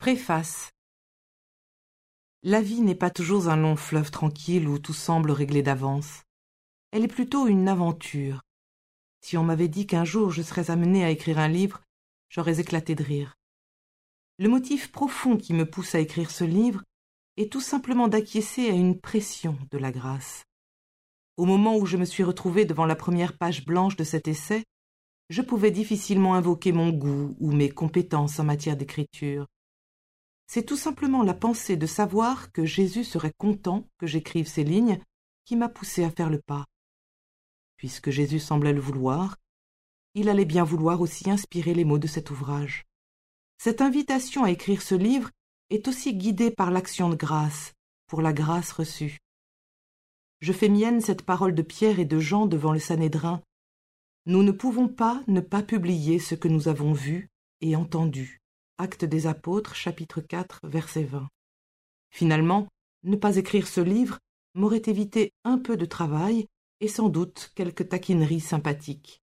Préface. La vie n'est pas toujours un long fleuve tranquille où tout semble réglé d'avance. Elle est plutôt une aventure. Si on m'avait dit qu'un jour je serais amenée à écrire un livre, j'aurais éclaté de rire. Le motif profond qui me pousse à écrire ce livre est tout simplement d'acquiescer à une pression de la grâce. Au moment où je me suis retrouvée devant la première page blanche de cet essai, je pouvais difficilement invoquer mon goût ou mes compétences en matière d'écriture. C'est tout simplement la pensée de savoir que Jésus serait content que j'écrive ces lignes qui m'a poussée à faire le pas. Puisque Jésus semblait le vouloir, il allait bien vouloir aussi inspirer les mots de cet ouvrage. Cette invitation à écrire ce livre est aussi guidée par l'action de grâce, pour la grâce reçue. Je fais mienne cette parole de Pierre et de Jean devant le Sanhédrin. Nous ne pouvons pas ne pas publier ce que nous avons vu et entendu. Actes des Apôtres, chapitre 4, verset 20. Finalement, ne pas écrire ce livre m'aurait évité un peu de travail et sans doute quelques taquineries sympathiques.